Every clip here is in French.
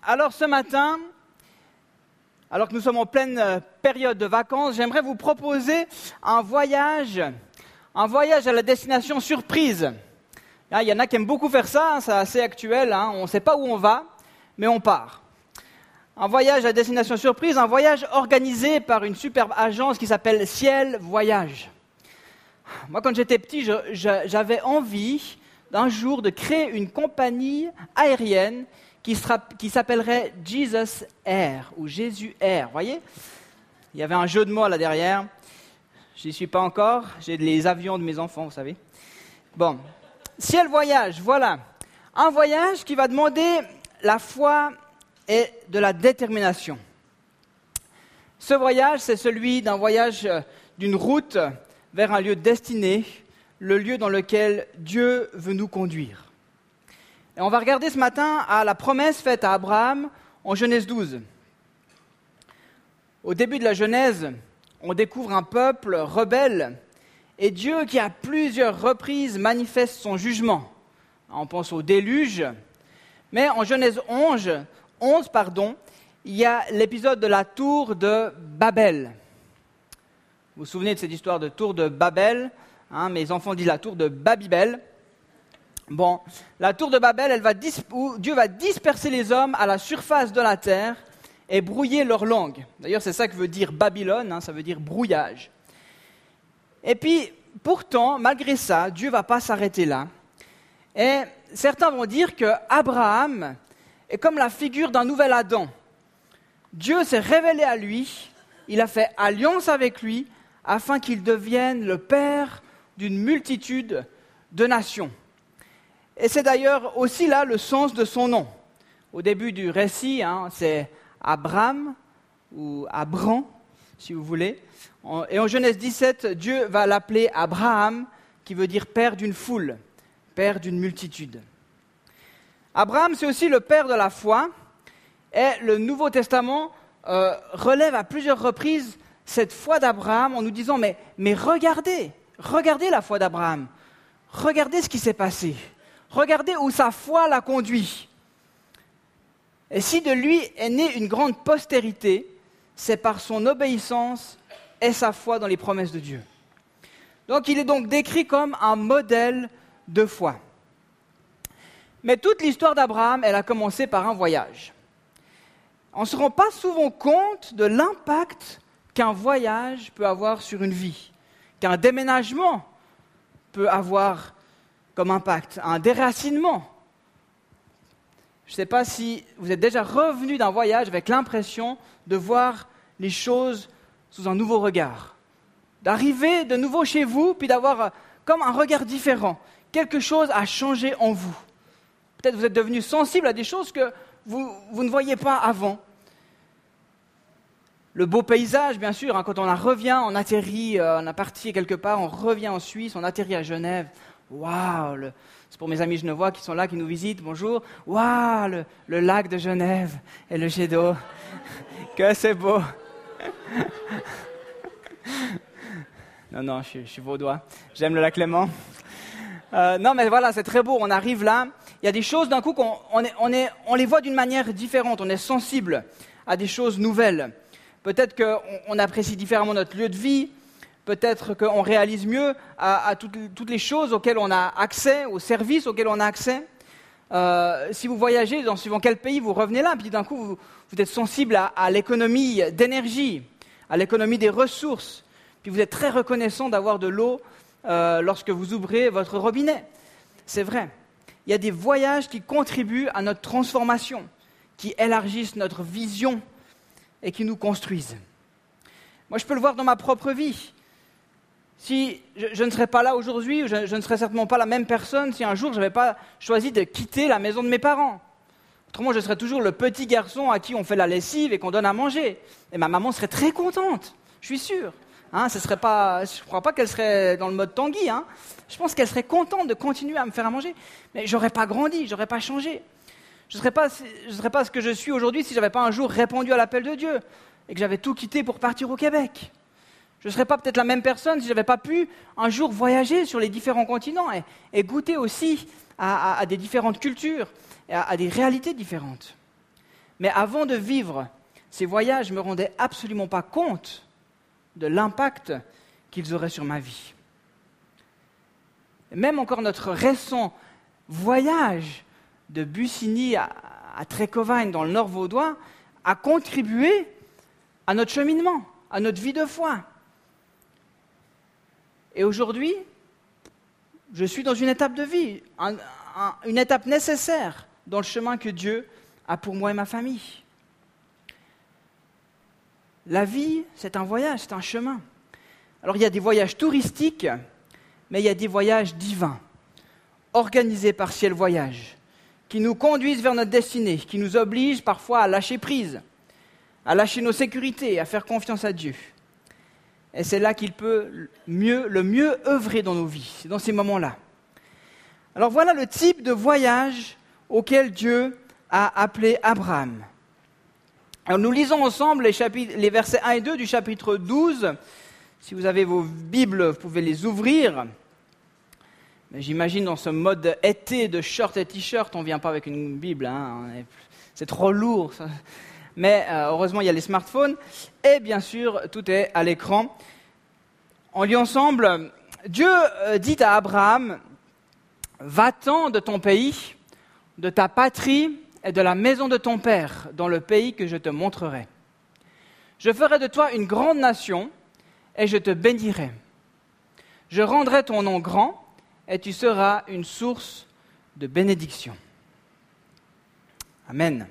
Alors ce matin, alors que nous sommes en pleine période de vacances, j'aimerais vous proposer un voyage à la destination surprise. Il y en a qui aiment beaucoup faire ça, c'est assez actuel, on ne sait pas où on va, mais on part. Un voyage à destination surprise, un voyage organisé par une superbe agence qui s'appelle Ciel Voyage. Moi, quand j'étais petit, j'avais envie d'un jour de créer une compagnie aérienne qui s'appellerait Jesus Air ou Jésus Air. Vous voyez ? Il y avait un jeu de mots là derrière. Je n'y suis pas encore. J'ai les avions de mes enfants, vous savez. Bon, Ciel Voyage, voilà. Un voyage qui va demander la foi et de la détermination. Ce voyage, c'est celui d'un voyage d'une route vers un lieu destiné, le lieu dans lequel Dieu veut nous conduire. Et on va regarder ce matin à la promesse faite à Abraham en Genèse 12. Au début de la Genèse, on découvre un peuple rebelle et Dieu qui à plusieurs reprises manifeste son jugement. On pense au déluge, mais en Genèse 11, il y a l'épisode de la tour de Babel. Vous vous souvenez de cette histoire de tour de Babel, mes enfants disent la tour de Babybel. Bon, la tour de Babel, où Dieu va disperser les hommes à la surface de la terre et brouiller leur langue. D'ailleurs, c'est ça que veut dire Babylone, ça veut dire brouillage. Et puis, pourtant, malgré ça, Dieu ne va pas s'arrêter là. Et certains vont dire qu'Abraham est comme la figure d'un nouvel Adam. Dieu s'est révélé à lui, il a fait alliance avec lui, afin qu'il devienne le père d'une multitude de nations. Et c'est d'ailleurs aussi là le sens de son nom. Au début du récit, c'est Abram ou Abram, si vous voulez. Et en Genèse 17, Dieu va l'appeler Abraham, qui veut dire père d'une foule, père d'une multitude. Abraham, c'est aussi le père de la foi. Et le Nouveau Testament relève à plusieurs reprises cette foi d'Abraham en nous disant mais regardez la foi d'Abraham, regardez ce qui s'est passé. Regardez où sa foi l'a conduit. Et si de lui est née une grande postérité, c'est par son obéissance et sa foi dans les promesses de Dieu. Donc il est donc décrit comme un modèle de foi. Mais toute l'histoire d'Abraham, elle a commencé par un voyage. On ne se rend pas souvent compte de l'impact qu'un voyage peut avoir sur une vie, qu'un déménagement peut avoir comme impact, un déracinement. Je ne sais pas si vous êtes déjà revenu d'un voyage avec l'impression de voir les choses sous un nouveau regard, d'arriver de nouveau chez vous, puis d'avoir comme un regard différent. Quelque chose a changé en vous. Peut-être vous êtes devenu sensible à des choses que vous ne voyiez pas avant. Le beau paysage, bien sûr, quand on revient, on atterrit, on a parti quelque part, on revient en Suisse, on atterrit à Genève. Waouh, c'est pour mes amis genevois qui sont là, qui nous visitent, bonjour. Waouh, le lac de Genève et le jet d'eau, que c'est beau. Non, je suis vaudois, j'aime le lac Léman. Non, mais voilà, c'est très beau, on arrive là. Il y a des choses d'un coup on les voit d'une manière différente, on est sensible à des choses nouvelles. Peut-être qu'on apprécie différemment notre lieu de vie, peut-être qu'on réalise mieux à toutes les choses auxquelles on a accès, aux services auxquels on a accès. Si vous voyagez, suivant quel pays vous revenez là, puis d'un coup vous êtes sensible à l'économie d'énergie, à l'économie des ressources, puis vous êtes très reconnaissant d'avoir de l'eau lorsque vous ouvrez votre robinet. C'est vrai. Il y a des voyages qui contribuent à notre transformation, qui élargissent notre vision et qui nous construisent. Moi, je peux le voir dans ma propre vie. Si je ne serais pas là aujourd'hui, je ne serais certainement pas la même personne si un jour je n'avais pas choisi de quitter la maison de mes parents. Autrement, je serais toujours le petit garçon à qui on fait la lessive et qu'on donne à manger. Et ma maman serait très contente, je suis sûr. Je ne crois pas qu'elle serait dans le mode Tanguy. Je pense qu'elle serait contente de continuer à me faire à manger. Mais je n'aurais pas grandi, je n'aurais pas changé. Je ne serais pas ce que je suis aujourd'hui si je n'avais pas un jour répondu à l'appel de Dieu et que j'avais tout quitté pour partir au Québec. Je ne serais pas peut-être la même personne si je n'avais pas pu un jour voyager sur les différents continents et goûter aussi à des différentes cultures, et à des réalités différentes. Mais avant de vivre ces voyages, je ne me rendais absolument pas compte de l'impact qu'ils auraient sur ma vie. Même encore notre récent voyage de Bussigny à Trécovagne dans le Nord vaudois a contribué à notre cheminement, à notre vie de foi. Et aujourd'hui, je suis dans une étape de vie, une étape nécessaire dans le chemin que Dieu a pour moi et ma famille. La vie, c'est un voyage, c'est un chemin. Alors il y a des voyages touristiques, mais il y a des voyages divins, organisés par Ciel Voyage, qui nous conduisent vers notre destinée, qui nous obligent parfois à lâcher prise, à lâcher nos sécurités, à faire confiance à Dieu. Et c'est là qu'il peut le mieux œuvrer dans nos vies, c'est dans ces moments-là. Alors voilà le type de voyage auquel Dieu a appelé Abraham. Alors nous lisons ensemble les versets 1 et 2 du chapitre 12. Si vous avez vos Bibles, vous pouvez les ouvrir. Mais j'imagine dans ce mode été de short et t-shirt, on ne vient pas avec une Bible, c'est trop lourd. Ça. Mais heureusement, il y a les smartphones. Et bien sûr, tout est à l'écran. On lit ensemble, Dieu dit à Abraham, « Va-t'en de ton pays, de ta patrie et de la maison de ton père, dans le pays que je te montrerai. Je ferai de toi une grande nation et je te bénirai. Je rendrai ton nom grand et tu seras une source de bénédiction. » Amen.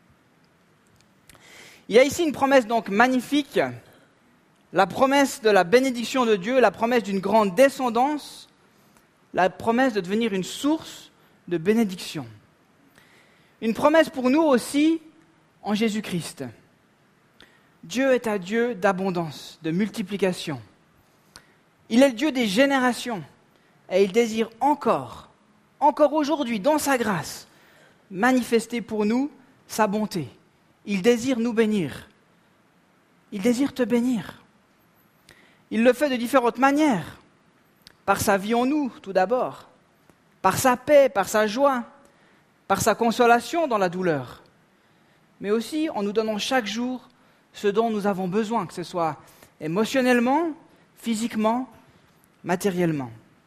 Il y a ici une promesse donc magnifique, la promesse de la bénédiction de Dieu, la promesse d'une grande descendance, la promesse de devenir une source de bénédiction. Une promesse pour nous aussi en Jésus-Christ. Dieu est un Dieu d'abondance, de multiplication. Il est le Dieu des générations et il désire encore aujourd'hui, dans sa grâce, manifester pour nous sa bonté. Il désire nous bénir. Il désire te bénir. Il le fait de différentes manières. Par sa vie en nous, tout d'abord. Par sa paix, par sa joie. Par sa consolation dans la douleur. Mais aussi en nous donnant chaque jour ce dont nous avons besoin, que ce soit émotionnellement, physiquement, matériellement.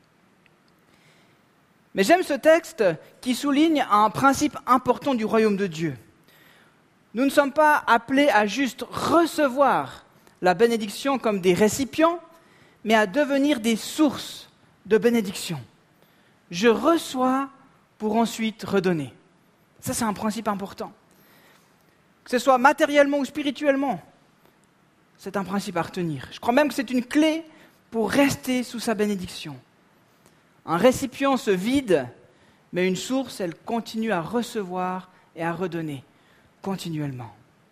Mais j'aime ce texte qui souligne un principe important du royaume de Dieu. Nous ne sommes pas appelés à juste recevoir la bénédiction comme des récipients, mais à devenir des sources de bénédiction. Je reçois pour ensuite redonner. Ça, c'est un principe important. Que ce soit matériellement ou spirituellement, c'est un principe à retenir. Je crois même que c'est une clé pour rester sous sa bénédiction. Un récipient se vide, mais une source, elle continue à recevoir et à redonner continuellement.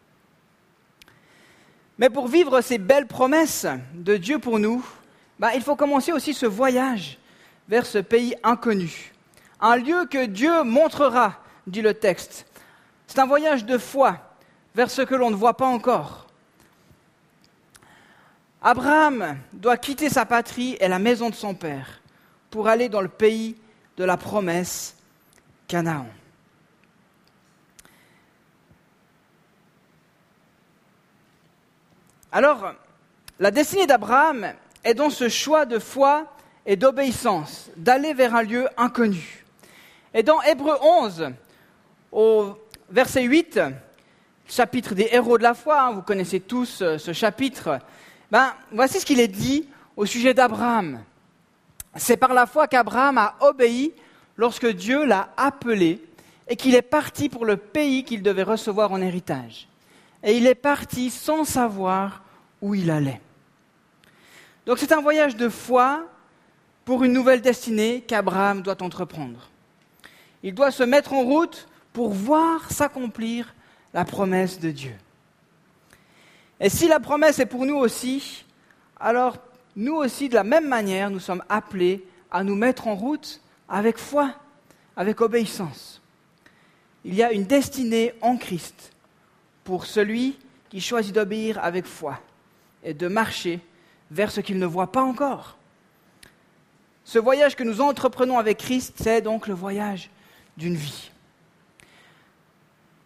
Mais pour vivre ces belles promesses de Dieu pour nous, il faut commencer aussi ce voyage vers ce pays inconnu. Un lieu que Dieu montrera, dit le texte. C'est un voyage de foi vers ce que l'on ne voit pas encore. Abraham doit quitter sa patrie et la maison de son père pour aller dans le pays de la promesse, Canaan. Alors, la destinée d'Abraham est dans ce choix de foi et d'obéissance, d'aller vers un lieu inconnu. Et dans Hébreux 11, au verset 8, chapitre des héros de la foi, vous connaissez tous ce chapitre, voici ce qu'il est dit au sujet d'Abraham. C'est par la foi qu'Abraham a obéi lorsque Dieu l'a appelé et qu'il est parti pour le pays qu'il devait recevoir en héritage. Et il est parti sans savoir où il allait. Donc c'est un voyage de foi pour une nouvelle destinée qu'Abraham doit entreprendre. Il doit se mettre en route pour voir s'accomplir la promesse de Dieu. Et si la promesse est pour nous aussi, alors nous aussi, de la même manière, nous sommes appelés à nous mettre en route avec foi, avec obéissance. Il y a une destinée en Christ pour celui qui choisit d'obéir avec foi et de marcher vers ce qu'il ne voit pas encore. Ce voyage que nous entreprenons avec Christ, c'est donc le voyage d'une vie.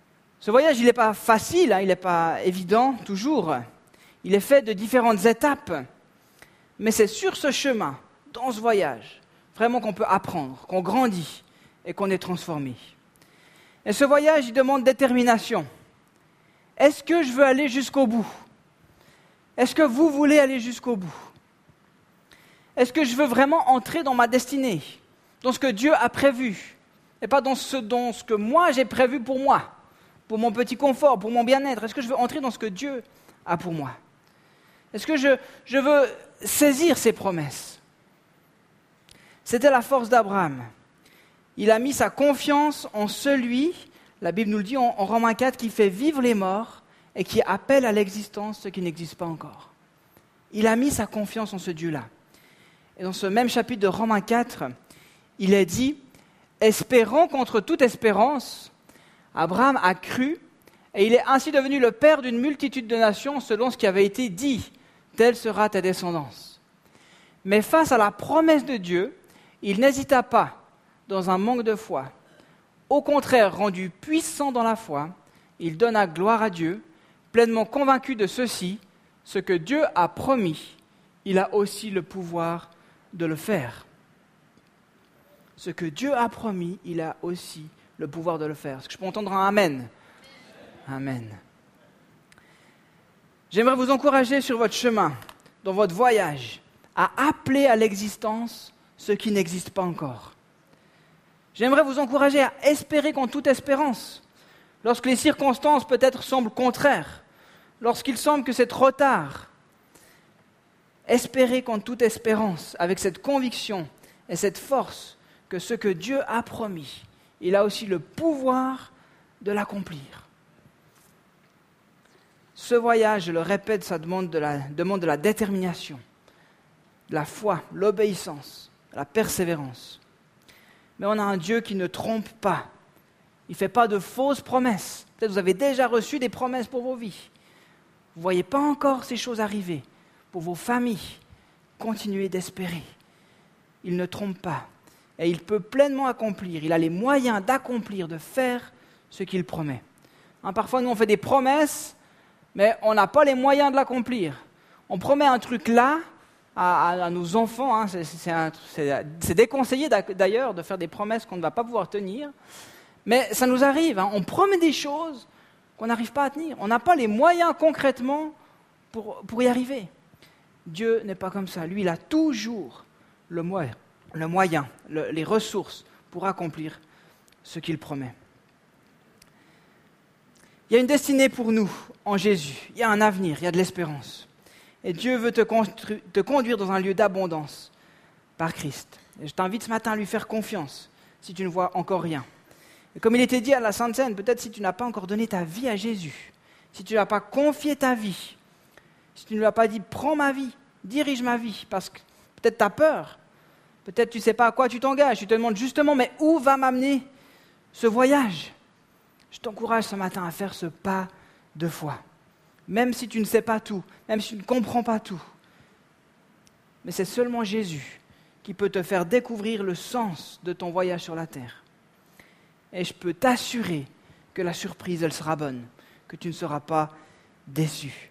Ce voyage, il n'est pas facile, il n'est pas évident toujours. Il est fait de différentes étapes. Mais c'est sur ce chemin, dans ce voyage, vraiment qu'on peut apprendre, qu'on grandit et qu'on est transformé. Et ce voyage, il demande détermination. Est-ce que je veux aller jusqu'au bout? Est-ce que vous voulez aller jusqu'au bout? Est-ce que je veux vraiment entrer dans ma destinée, dans ce que Dieu a prévu, et pas dans ce que moi j'ai prévu pour moi, pour mon petit confort, pour mon bien-être? Est-ce que je veux entrer dans ce que Dieu a pour moi? Est-ce que je veux saisir ses promesses? C'était la force d'Abraham. Il a mis sa confiance en celui, la Bible nous le dit en Romains 4, qui fait vivre les morts et qui appelle à l'existence ce qui n'existe pas encore. Il a mis sa confiance en ce Dieu-là. Et dans ce même chapitre de Romains 4, il est dit « Espérant contre toute espérance, Abraham a cru, et il est ainsi devenu le père d'une multitude de nations selon ce qui avait été dit, telle sera ta descendance. Mais face à la promesse de Dieu, il n'hésita pas dans un manque de foi. Au contraire, rendu puissant dans la foi, il donna gloire à Dieu, pleinement convaincu de ceci, ce que Dieu a promis, il a aussi le pouvoir de le faire. Ce que Dieu a promis, il a aussi le pouvoir de le faire. Est-ce que je peux entendre un Amen? Amen. J'aimerais vous encourager sur votre chemin, dans votre voyage, à appeler à l'existence ce qui n'existe pas encore. J'aimerais vous encourager à espérer qu'en toute espérance, lorsque les circonstances peut-être semblent contraires, lorsqu'il semble que c'est trop tard, espérez qu'en toute espérance, avec cette conviction et cette force, que ce que Dieu a promis, il a aussi le pouvoir de l'accomplir. Ce voyage, je le répète, ça demande de la détermination, de la foi, l'obéissance, la persévérance. Mais on a un Dieu qui ne trompe pas. Il ne fait pas de fausses promesses. Peut-être que vous avez déjà reçu des promesses pour vos vies. Vous ne voyez pas encore ces choses arriver. Pour vos familles, continuez d'espérer. Il ne trompe pas. Et il peut pleinement accomplir. Il a les moyens d'accomplir, de faire ce qu'il promet. Parfois, nous, on fait des promesses, mais on n'a pas les moyens de l'accomplir. On promet un truc là, à nos enfants, c'est déconseillé d'ailleurs de faire des promesses qu'on ne va pas pouvoir tenir, mais ça nous arrive, on promet des choses qu'on n'arrive pas à tenir. On n'a pas les moyens concrètement pour y arriver. Dieu n'est pas comme ça. Lui, il a toujours le moyen, les ressources pour accomplir ce qu'il promet. Il y a une destinée pour nous en Jésus. Il y a un avenir, il y a de l'espérance. Et Dieu veut te conduire dans un lieu d'abondance par Christ. Et je t'invite ce matin à lui faire confiance si tu ne vois encore rien. Et comme il était dit à la Sainte Seine, peut-être si tu n'as pas encore donné ta vie à Jésus, si tu n'as pas confié ta vie, si tu ne lui as pas dit « prends ma vie, dirige ma vie », parce que peut-être tu as peur, peut-être tu ne sais pas à quoi tu t'engages, tu te demandes justement « mais où va m'amener ce voyage ?» Je t'encourage ce matin à faire ce pas de foi. Même si tu ne sais pas tout, même si tu ne comprends pas tout. Mais c'est seulement Jésus qui peut te faire découvrir le sens de ton voyage sur la terre. Et je peux t'assurer que la surprise, elle sera bonne, que tu ne seras pas déçu.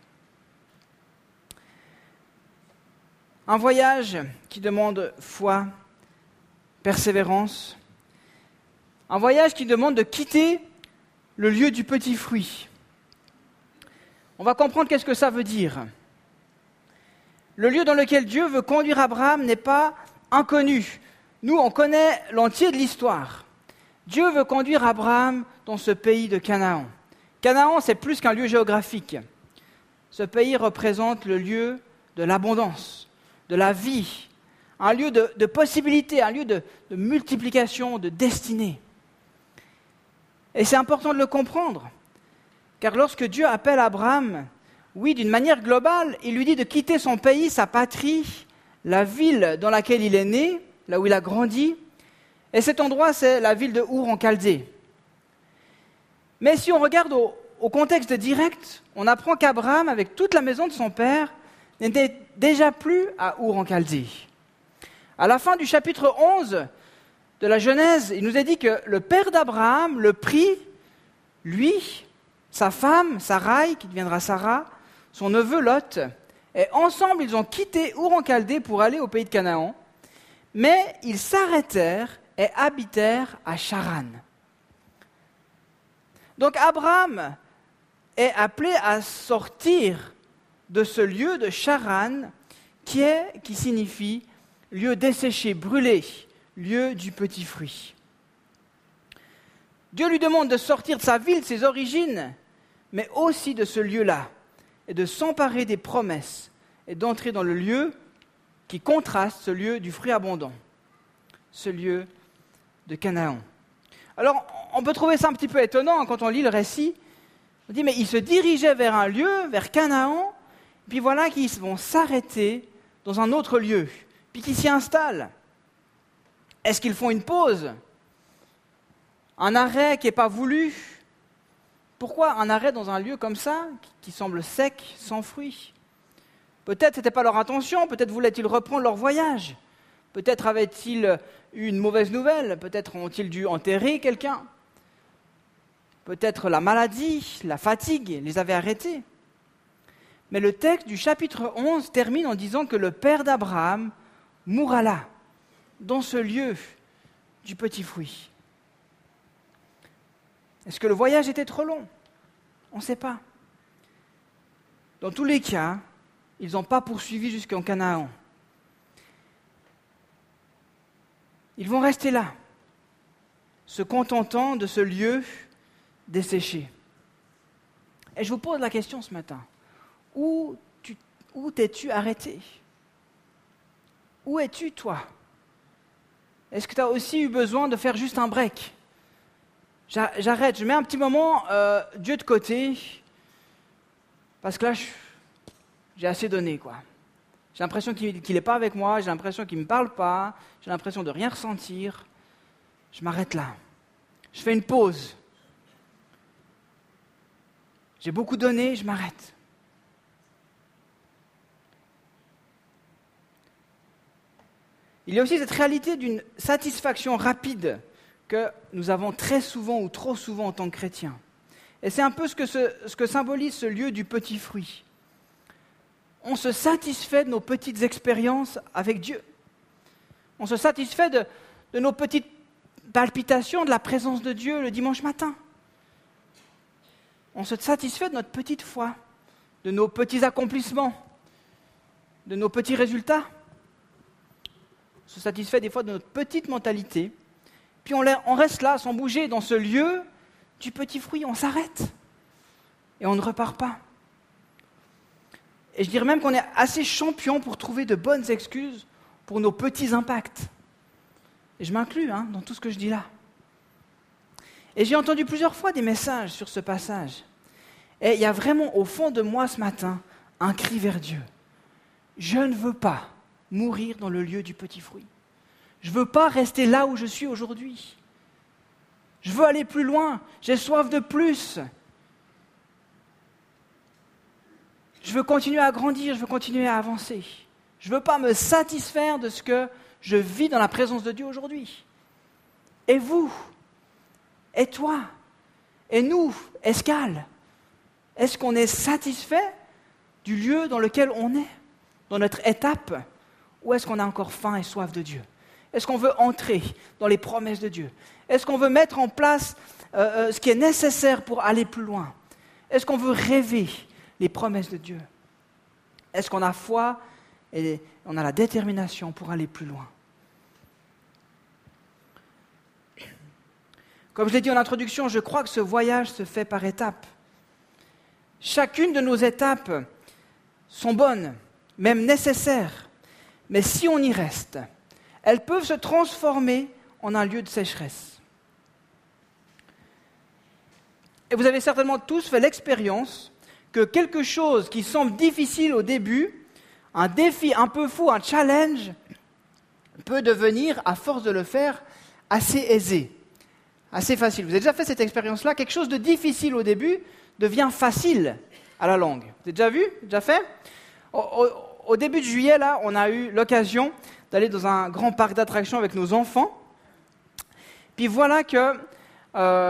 Un voyage qui demande foi, persévérance. Un voyage qui demande de quitter le lieu du petit fruit. On va comprendre qu'est-ce que ça veut dire. Le lieu dans lequel Dieu veut conduire Abraham n'est pas inconnu. Nous, on connaît l'entier de l'histoire. Dieu veut conduire Abraham dans ce pays de Canaan. Canaan, c'est plus qu'un lieu géographique. Ce pays représente le lieu de l'abondance, de la vie, un lieu de possibilités, un lieu de multiplication, de destinée. Et c'est important de le comprendre. Car lorsque Dieu appelle Abraham, oui, d'une manière globale, il lui dit de quitter son pays, sa patrie, la ville dans laquelle il est né, là où il a grandi. Et cet endroit, c'est la ville de Our en Chaldée. Mais si on regarde au contexte direct, on apprend qu'Abraham, avec toute la maison de son père, n'était déjà plus à Our en Chaldée. À la fin du chapitre 11 de la Genèse, il nous est dit que le père d'Abraham le prit, lui, sa femme, Sarai, qui deviendra Sarah, son neveu Lot, et ensemble ils ont quitté Our en Chaldée pour aller au pays de Canaan, mais ils s'arrêtèrent et habitèrent à Charan. Donc Abraham est appelé à sortir de ce lieu de Charan qui signifie lieu desséché, brûlé, lieu du petit fruit. Dieu lui demande de sortir de sa ville, de ses origines, mais aussi de ce lieu-là, et de s'emparer des promesses, et d'entrer dans le lieu qui contraste ce lieu du fruit abondant, ce lieu de Canaan. Alors, on peut trouver ça un petit peu étonnant quand on lit le récit. On dit, mais ils se dirigeaient vers un lieu, vers Canaan, puis voilà qu'ils vont s'arrêter dans un autre lieu, puis qu'ils s'y installent. Est-ce qu'ils font une pause ? Un arrêt qui n'est pas voulu ? Pourquoi un arrêt dans un lieu comme ça, qui semble sec, sans fruits ? Peut-être ce n'était pas leur intention, peut-être voulaient-ils reprendre leur voyage. Peut-être avaient-ils eu une mauvaise nouvelle, peut-être ont-ils dû enterrer quelqu'un. Peut-être la maladie, la fatigue les avait arrêtés. Mais le texte du chapitre 11 termine en disant que le père d'Abraham mourra là, dans ce lieu du petit fruit. Est-ce que le voyage était trop long ? On ne sait pas. Dans tous les cas, ils n'ont pas poursuivi jusqu'en Canaan. Ils vont rester là, se contentant de ce lieu desséché. Et je vous pose la question ce matin. Où t'es-tu arrêté ? Où es-tu, toi ? Est-ce que tu as aussi eu besoin de faire juste un break ? J'arrête, je mets un petit moment Dieu de côté, parce que là, j'ai assez donné, quoi. J'ai l'impression qu'il n'est pas avec moi, j'ai l'impression qu'il ne me parle pas, j'ai l'impression de rien ressentir. Je m'arrête là. Je fais une pause. J'ai beaucoup donné, je m'arrête. Il y a aussi cette réalité d'une satisfaction rapide que nous avons très souvent ou trop souvent en tant que chrétiens. Et c'est un peu ce que symbolise ce lieu du petit fruit. On se satisfait de nos petites expériences avec Dieu. On se satisfait de nos petites palpitations de la présence de Dieu le dimanche matin. On se satisfait de notre petite foi, de nos petits accomplissements, de nos petits résultats. On se satisfait des fois de notre petite mentalité. Puis on reste là, sans bouger, dans ce lieu du petit fruit. On s'arrête et on ne repart pas. Et je dirais même qu'on est assez champion pour trouver de bonnes excuses pour nos petits impacts. Et je m'inclus dans tout ce que je dis là. Et j'ai entendu plusieurs fois des messages sur ce passage. Et il y a vraiment au fond de moi ce matin un cri vers Dieu. Je ne veux pas mourir dans le lieu du petit fruit. Je ne veux pas rester là où je suis aujourd'hui. Je veux aller plus loin. J'ai soif de plus. Je veux continuer à grandir, je veux continuer à avancer. Je ne veux pas me satisfaire de ce que je vis dans la présence de Dieu aujourd'hui. Et vous ? Et toi ? Et nous, Escale ? Est-ce qu'on est satisfait du lieu dans lequel on est, dans notre étape ? Ou est-ce qu'on a encore faim et soif de Dieu ? Est-ce qu'on veut entrer dans les promesses de Dieu ? Est-ce qu'on veut mettre en place ce qui est nécessaire pour aller plus loin ? Est-ce qu'on veut rêver les promesses de Dieu? Est-ce qu'on a foi et on a la détermination pour aller plus loin? Comme je l'ai dit en introduction, je crois que ce voyage se fait par étapes. Chacune de nos étapes sont bonnes, même nécessaires. Mais si on y reste, elles peuvent se transformer en un lieu de sécheresse. Et vous avez certainement tous fait l'expérience que quelque chose qui semble difficile au début, un défi un peu fou, un challenge, peut devenir, à force de le faire, assez aisé, assez facile. Vous avez déjà fait cette expérience-là? Quelque chose de difficile au début devient facile à la longue. Vous avez déjà vu? Déjà fait? Au début de juillet, là, on a eu l'occasion d'aller dans un grand parc d'attractions avec nos enfants. Puis voilà que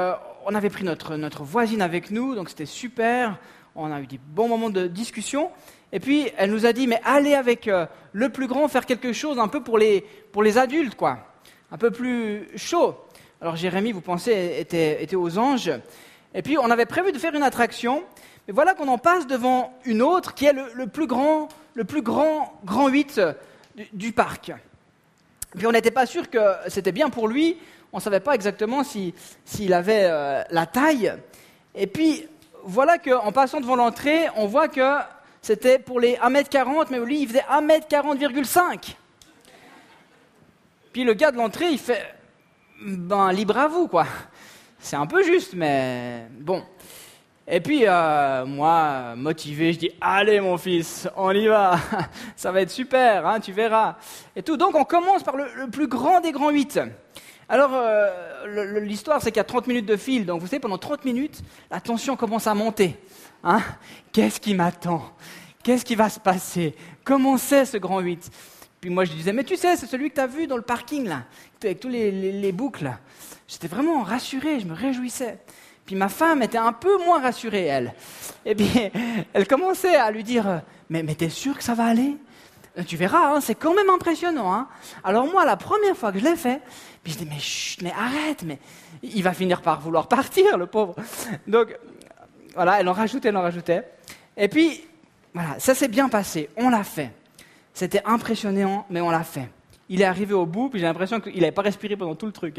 on avait pris notre voisine avec nous, donc c'était super. On a eu des bons moments de discussion. Et puis, elle nous a dit, mais allez avec le plus grand faire quelque chose un peu pour les adultes, quoi. Un peu plus chaud. Alors, Jérémie, vous pensez, était aux anges. Et puis, on avait prévu de faire une attraction. Mais voilà qu'on en passe devant une autre qui est le plus grand 8 du parc. Puis, on n'était pas sûr que c'était bien pour lui. On ne savait pas exactement s'il avait la taille. Et puis, voilà qu'en passant devant l'entrée, on voit que c'était pour les 1m40, mais lui, il faisait 1m40,5. Puis le gars de l'entrée, il fait « libre à vous, quoi. » C'est un peu juste, mais bon. Et puis, moi, motivé, je dis « Allez, mon fils, on y va. Ça va être super, hein, tu verras. » Et tout. Donc, on commence par le plus grand des grands 8. Alors, l'histoire, c'est qu'il y a 30 minutes de fil. Donc, vous savez, pendant 30 minutes, la tension commence à monter. Hein? Qu'est-ce qui m'attend? Qu'est-ce qui va se passer? Comment c'est ce grand 8? Puis moi, je disais, mais tu sais, c'est celui que tu as vu dans le parking, là, avec tous les boucles. J'étais vraiment rassuré, je me réjouissais. Puis ma femme était un peu moins rassurée, elle. Et puis, elle commençait à lui dire, mais t'es sûr que ça va aller? Tu verras, hein, c'est quand même impressionnant. Hein. Alors moi, la première fois que je l'ai fait, puis je dis, mais chut, mais arrête, mais il va finir par vouloir partir, le pauvre. Donc, voilà, elle en rajoutait. Et puis, voilà, ça s'est bien passé, on l'a fait. C'était impressionnant, mais on l'a fait. Il est arrivé au bout, puis j'ai l'impression qu'il n'avait pas respiré pendant tout le truc.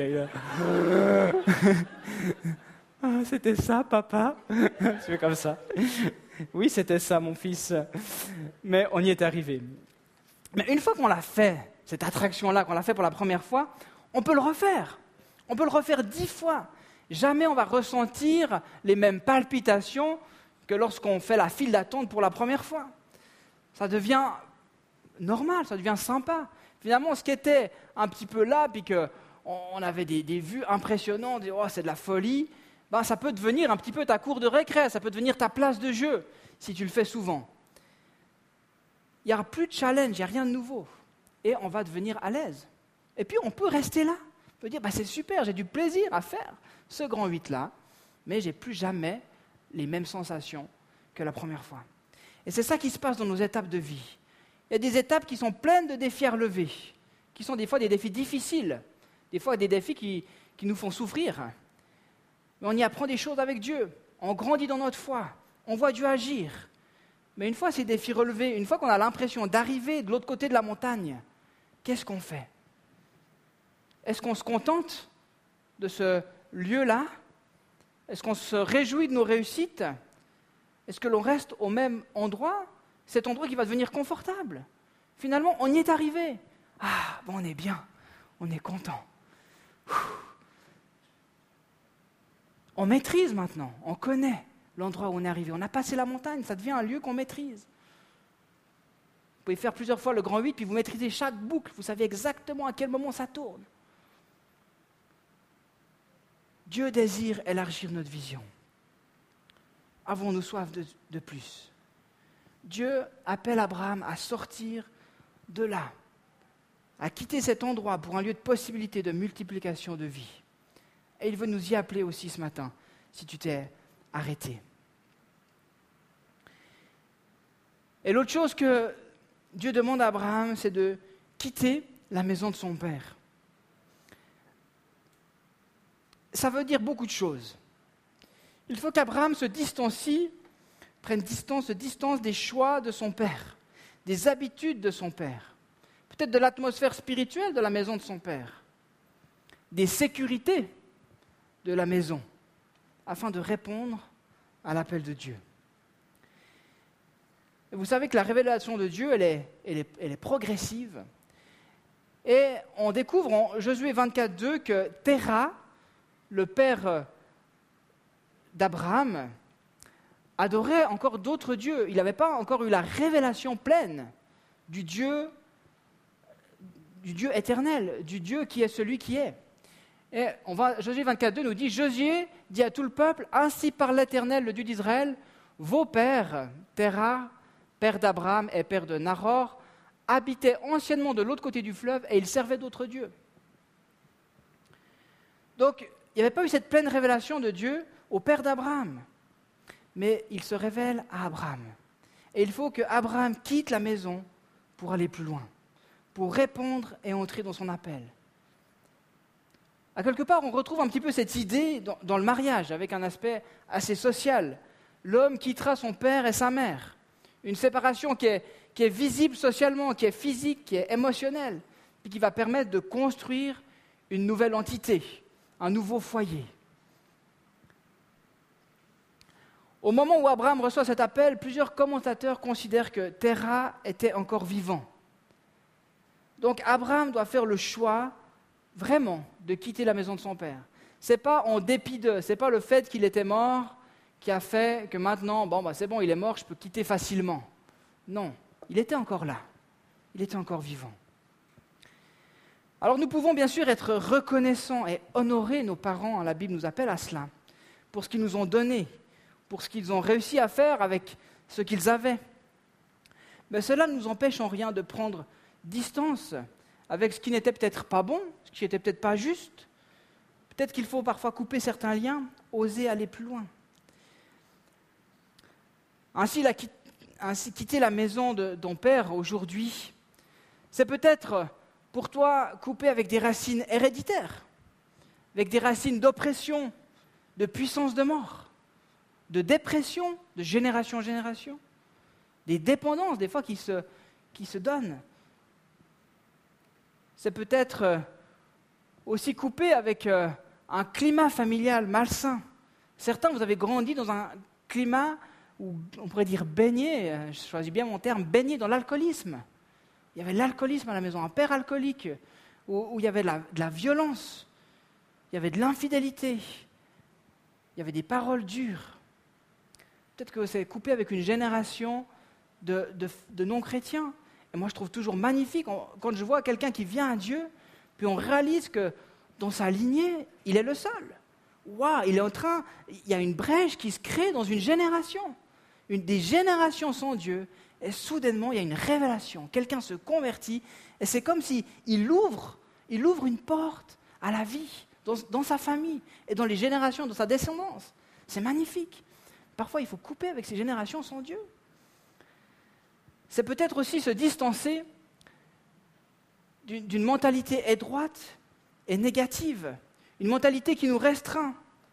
Ah, c'était ça, papa? Je fais comme ça. Oui, c'était ça, mon fils. Mais on y est arrivé. Mais une fois qu'on l'a fait, cette attraction-là, qu'on l'a fait pour la première fois, on peut le refaire. On peut le refaire 10 fois. Jamais on va ressentir les mêmes palpitations que lorsqu'on fait la file d'attente pour la première fois. Ça devient normal, ça devient sympa. Finalement, ce qui était un petit peu là, puis qu'on avait des vues impressionnantes, oh, c'est de la folie, ben, ça peut devenir un petit peu ta cour de récré, ça peut devenir ta place de jeu, si tu le fais souvent. Il n'y aura plus de challenge, il n'y a rien de nouveau. Et on va devenir à l'aise. Et puis on peut rester là. On peut dire, c'est super, j'ai du plaisir à faire ce grand 8-là, mais je n'ai plus jamais les mêmes sensations que la première fois. Et c'est ça qui se passe dans nos étapes de vie. Il y a des étapes qui sont pleines de défis à relever, qui sont des fois des défis difficiles, des fois des défis qui nous font souffrir. Mais on y apprend des choses avec Dieu, on grandit dans notre foi, on voit Dieu agir. Mais une fois ces défis relevés, une fois qu'on a l'impression d'arriver de l'autre côté de la montagne, qu'est-ce qu'on fait? Est-ce qu'on se contente de ce lieu-là? Est-ce qu'on se réjouit de nos réussites? Est-ce que l'on reste au même endroit? Cet endroit qui va devenir confortable. Finalement, on y est arrivé. Ah, on est bien, on est content. On maîtrise maintenant, on connaît l'endroit où on est arrivé. On a passé la montagne, ça devient un lieu qu'on maîtrise. Vous pouvez faire plusieurs fois le grand 8, puis vous maîtrisez chaque boucle. Vous savez exactement à quel moment ça tourne. Dieu désire élargir notre vision. Avons-nous soif de plus? Dieu appelle Abraham à sortir de là, à quitter cet endroit pour un lieu de possibilité de multiplication de vie. Et il veut nous y appeler aussi ce matin, si tu t'es arrêté. Et l'autre chose que Dieu demande à Abraham, c'est de quitter la maison de son père. Ça veut dire beaucoup de choses. Il faut qu'Abraham se distance des choix de son père, des habitudes de son père, peut-être de l'atmosphère spirituelle de la maison de son père, des sécurités de la maison, afin de répondre à l'appel de Dieu. Et vous savez que la révélation de Dieu, elle est progressive. Et on découvre en Josué 24:2 que Téra, le père d'Abraham, adorait encore d'autres dieux. Il n'avait pas encore eu la révélation pleine du Dieu éternel, du Dieu qui est celui qui est. Et Josué 24:2 nous dit, Josué dit à tout le peuple, ainsi parle l'Éternel, le Dieu d'Israël, vos pères, Téra, père d'Abraham et père de Nahor, habitaient anciennement de l'autre côté du fleuve et ils servaient d'autres dieux. Donc, il n'y avait pas eu cette pleine révélation de Dieu au père d'Abraham. Mais il se révèle à Abraham. Et il faut qu'Abraham quitte la maison pour aller plus loin, pour répondre et entrer dans son appel. À quelque part, on retrouve un petit peu cette idée dans le mariage, avec un aspect assez social. L'homme quittera son père et sa mère. Une séparation qui est visible socialement, qui est physique, qui est émotionnelle, et qui va permettre de construire une nouvelle entité, un nouveau foyer. Au moment où Abraham reçoit cet appel, plusieurs commentateurs considèrent que Terah était encore vivant. Donc Abraham doit faire le choix, vraiment, de quitter la maison de son père. Ce n'est pas en dépit d'eux, ce n'est pas le fait qu'il était mort qui a fait que maintenant, c'est bon, il est mort, je peux quitter facilement. Non, il était encore là, il était encore vivant. Alors nous pouvons bien sûr être reconnaissants et honorer nos parents, la Bible nous appelle à cela, pour ce qu'ils nous ont donné, pour ce qu'ils ont réussi à faire avec ce qu'ils avaient. Mais cela ne nous empêche en rien de prendre distance avec ce qui n'était peut-être pas bon, ce qui n'était peut-être pas juste. Peut-être qu'il faut parfois couper certains liens, oser aller plus loin. Ainsi, quitter la maison de ton père aujourd'hui, c'est peut-être pour toi couper avec des racines héréditaires, avec des racines d'oppression, de puissance de mort, de dépression, de génération en génération, des dépendances des fois qui se donnent. C'est peut-être aussi coupé avec un climat familial malsain. Certains, vous avez grandi dans un climat où on pourrait dire baigné, je choisis bien mon terme, baigné dans l'alcoolisme. Il y avait l'alcoolisme à la maison, un père alcoolique, où il y avait de la violence, il y avait de l'infidélité, il y avait des paroles dures. Peut-être que c'est coupé avec une génération de non-chrétiens. Et moi, je trouve toujours magnifique quand je vois quelqu'un qui vient à Dieu, puis on réalise que dans sa lignée, il est le seul. Waouh, il y a une brèche qui se crée dans une génération. Des générations sans Dieu, et soudainement, il y a une révélation. Quelqu'un se convertit, et c'est comme s'il ouvre une porte à la vie, dans sa famille, et dans les générations, dans sa descendance. C'est magnifique. Parfois, il faut couper avec ces générations sans Dieu. C'est peut-être aussi se distancer d'une mentalité étroite et négative, une mentalité qui nous restreint.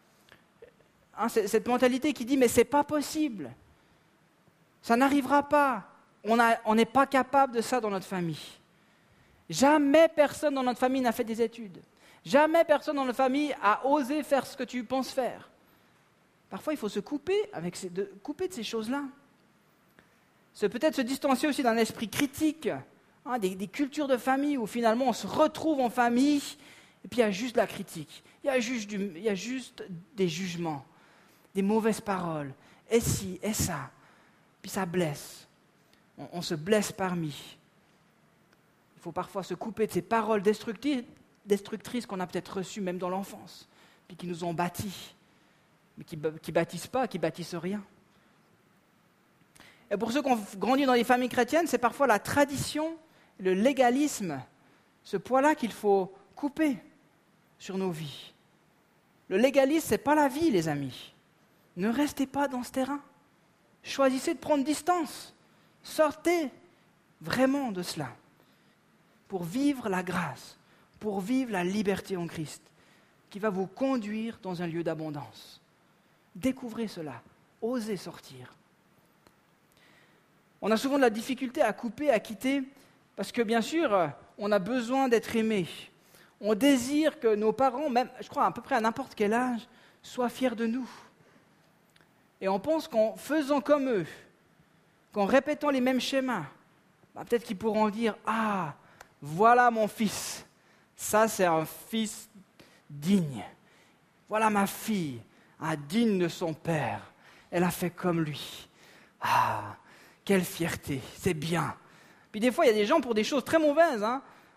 Cette mentalité qui dit « mais ce n'est pas possible, ça n'arrivera pas, on n'est pas capable de ça dans notre famille. Jamais personne dans notre famille n'a fait des études, jamais personne dans notre famille a osé faire ce que tu penses faire. » Parfois, il faut se couper de ces choses-là. C'est peut-être se distancer aussi d'un esprit critique, des cultures de famille où finalement on se retrouve en famille et puis il y a juste la critique, il y a juste des jugements, des mauvaises paroles, et ci, et ça, puis ça blesse. On se blesse parmi. Il faut parfois se couper de ces paroles destructrices qu'on a peut-être reçues même dans l'enfance, puis qui nous ont bâtis, mais qui bâtissent pas, qui bâtissent rien. Et pour ceux qui ont grandi dans les familles chrétiennes, c'est parfois la tradition, le légalisme, ce poids-là qu'il faut couper sur nos vies. Le légalisme, ce n'est pas la vie, les amis. Ne restez pas dans ce terrain. Choisissez de prendre distance. Sortez vraiment de cela pour vivre la grâce, pour vivre la liberté en Christ, qui va vous conduire dans un lieu d'abondance. Découvrez cela, osez sortir. On a souvent de la difficulté à couper, à quitter, parce que bien sûr, on a besoin d'être aimé. On désire que nos parents, même, je crois à peu près à n'importe quel âge, soient fiers de nous. Et on pense qu'en faisant comme eux, qu'en répétant les mêmes schémas, peut-être qu'ils pourront dire « Ah, voilà mon fils, ça c'est un fils digne. Voilà ma fille, digne de son père. Elle a fait comme lui. Ah, quelle fierté, c'est bien. » Puis des fois, il y a des gens pour des choses très mauvaises.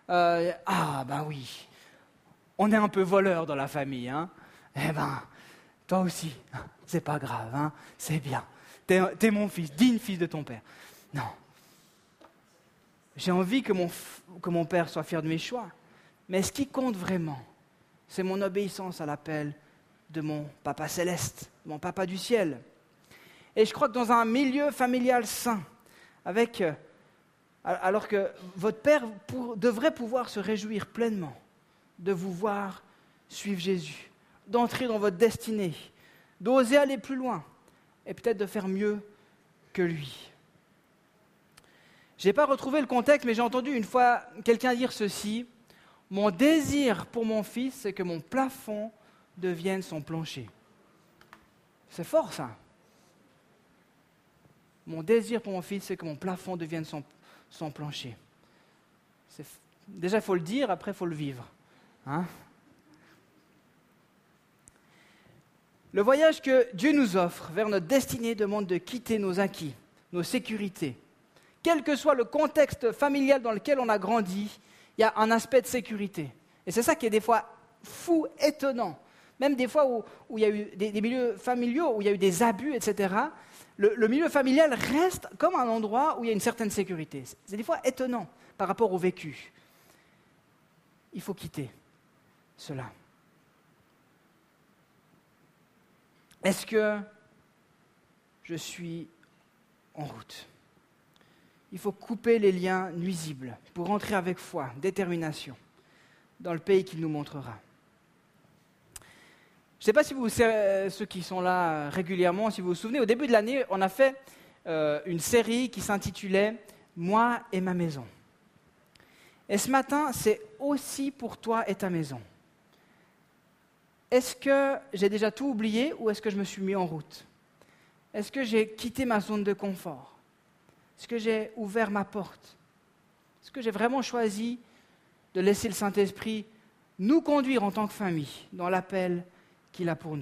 Oui, on est un peu voleur dans la famille. Toi aussi, c'est pas grave, c'est bien. T'es mon fils, digne fils de ton père. Non. J'ai envie que mon père soit fier de mes choix. Mais ce qui compte vraiment, C'est mon obéissance à l'appel de mon Papa céleste, mon Papa du ciel. Et je crois que dans un milieu familial sain, alors que votre Père devrait pouvoir se réjouir pleinement de vous voir suivre Jésus, d'entrer dans votre destinée, d'oser aller plus loin et peut-être de faire mieux que lui. Je n'ai pas retrouvé le contexte, mais j'ai entendu une fois quelqu'un dire ceci: « Mon désir pour mon fils, c'est que mon plafond devienne son plancher. » C'est fort ça. Mon désir pour mon fils, c'est que mon plafond devienne son plancher. Déjà, il faut le dire, après, il faut le vivre. Hein? Le voyage que Dieu nous offre vers notre destinée demande de quitter nos acquis, nos sécurités. Quel que soit le contexte familial dans lequel on a grandi, il y a un aspect de sécurité. Et c'est ça qui est des fois fou, étonnant. Même des fois où il y a eu des milieux familiaux, où il y a eu des abus, etc., le milieu familial reste comme un endroit où il y a une certaine sécurité. C'est des fois étonnant par rapport au vécu. Il faut quitter cela. Est-ce que je suis en route ? Il faut couper les liens nuisibles pour entrer avec foi, détermination, dans le pays qu'il nous montrera. Je ne sais pas si ceux qui sont là régulièrement, si vous vous souvenez, au début de l'année, on a fait une série qui s'intitulait « Moi et ma maison ». Et ce matin, c'est aussi pour toi et ta maison. Est-ce que j'ai déjà tout oublié ou est-ce que je me suis mis en route ? Est-ce que j'ai quitté ma zone de confort ? Est-ce que j'ai ouvert ma porte ? Est-ce que j'ai vraiment choisi de laisser le Saint-Esprit nous conduire en tant que famille dans l'appel qu'il a pour nous ?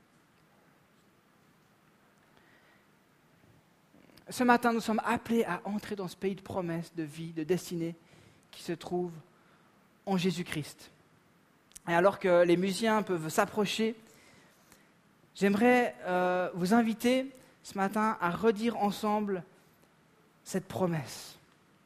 Ce matin, nous sommes appelés à entrer dans ce pays de promesses, de vie, de destinée qui se trouve en Jésus-Christ. Et alors que les musiciens peuvent s'approcher, j'aimerais vous inviter ce matin à redire ensemble cette promesse.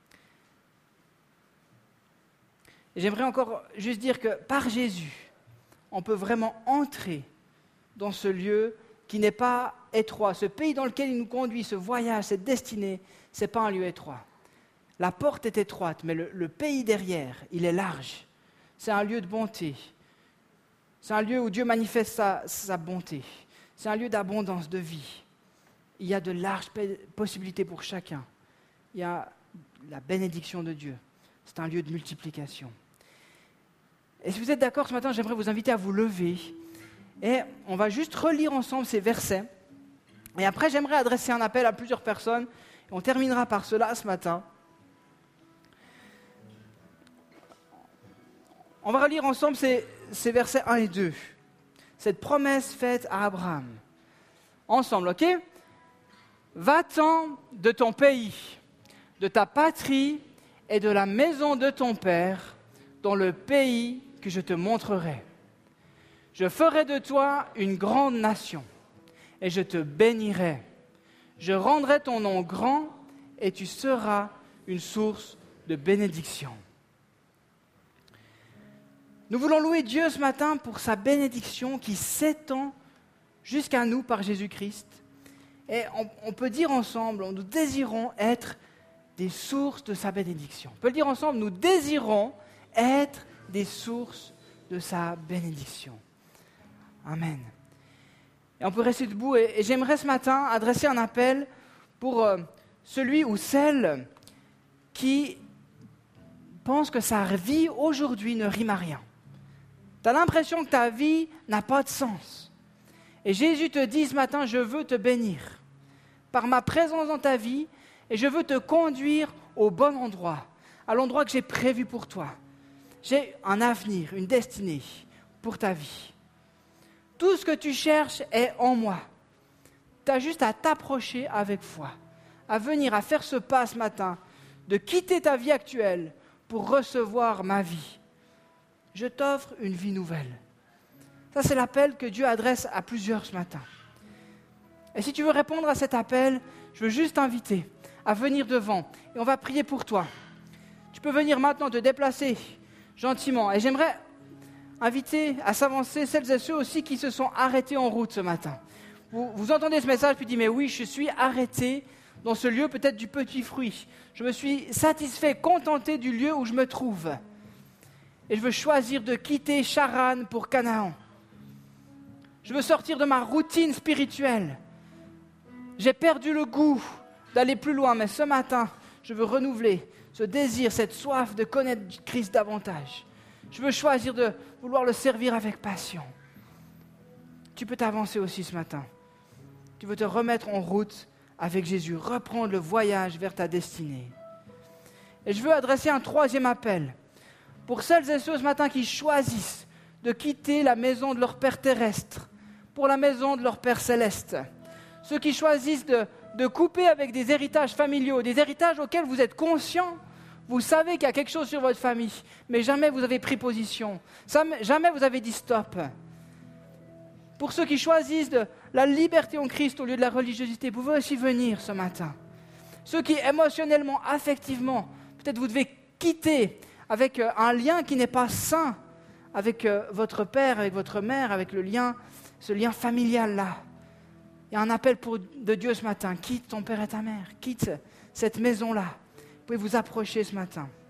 Et j'aimerais encore juste dire que par Jésus, on peut vraiment entrer dans ce lieu qui n'est pas étroit. Ce pays dans lequel il nous conduit, ce voyage, cette destinée, ce n'est pas un lieu étroit. La porte est étroite, mais le pays derrière, il est large. C'est un lieu de bonté. C'est un lieu où Dieu manifeste sa bonté. C'est un lieu d'abondance, de vie. Il y a de larges possibilités pour chacun. Il y a la bénédiction de Dieu. C'est un lieu de multiplication. Et si vous êtes d'accord ce matin, j'aimerais vous inviter à vous lever. Et on va juste relire ensemble ces versets. Et après, j'aimerais adresser un appel à plusieurs personnes. Et on terminera par cela ce matin. On va relire ensemble ces versets 1 et 2. Cette promesse faite à Abraham. Ensemble, ok ? Va-t'en de ton pays, de ta patrie et de la maison de ton père, dans le pays que je te montrerai. Je ferai de toi une grande nation, et je te bénirai. Je rendrai ton nom grand, et tu seras une source de bénédiction. Nous voulons louer Dieu ce matin pour sa bénédiction qui s'étend jusqu'à nous par Jésus-Christ. Et on peut dire ensemble, nous désirons être des sources de sa bénédiction. On peut le dire ensemble, nous désirons être des sources de sa bénédiction. Amen. Et on peut rester debout. Et j'aimerais ce matin adresser un appel pour celui ou celle qui pense que sa vie aujourd'hui ne rime à rien. Tu as l'impression que ta vie n'a pas de sens. Et Jésus te dit ce matin, je veux te bénir par ma présence dans ta vie et je veux te conduire au bon endroit, à l'endroit que j'ai prévu pour toi. J'ai un avenir, une destinée pour ta vie. Tout ce que tu cherches est en moi. Tu as juste à t'approcher avec foi, à venir, à faire ce pas ce matin, de quitter ta vie actuelle pour recevoir ma vie. Je t'offre une vie nouvelle. Ça, c'est l'appel que Dieu adresse à plusieurs ce matin. Et si tu veux répondre à cet appel, je veux juste t'inviter à venir devant. Et on va prier pour toi. Tu peux venir maintenant te déplacer gentiment. Et j'aimerais inviter à s'avancer celles et ceux aussi qui se sont arrêtés en route ce matin. Vous entendez ce message, puis dites, mais oui, je suis arrêté dans ce lieu peut-être du petit fruit. Je me suis satisfait, contenté du lieu où je me trouve. Et je veux choisir de quitter Charan pour Canaan. Je veux sortir de ma routine spirituelle. J'ai perdu le goût d'aller plus loin, mais ce matin, je veux renouveler ce désir, cette soif de connaître Christ davantage. Je veux choisir de vouloir le servir avec passion. Tu peux t'avancer aussi ce matin. Tu veux te remettre en route avec Jésus, reprendre le voyage vers ta destinée. Et je veux adresser un troisième appel pour celles et ceux ce matin qui choisissent de quitter la maison de leur Père terrestre pour la maison de leur Père céleste. Ceux qui choisissent de couper avec des héritages familiaux, des héritages auxquels vous êtes conscients. Vous savez qu'il y a quelque chose sur votre famille, mais jamais vous avez pris position. Jamais vous avez dit stop. Pour ceux qui choisissent de la liberté en Christ au lieu de la religiosité, vous pouvez aussi venir ce matin. Ceux qui émotionnellement, affectivement, peut-être vous devez quitter avec un lien qui n'est pas sain avec votre père, avec votre mère, avec ce lien familial-là. Il y a un appel de Dieu ce matin. Quitte ton père et ta mère. Quitte cette maison-là. Vous pouvez vous approcher ce matin.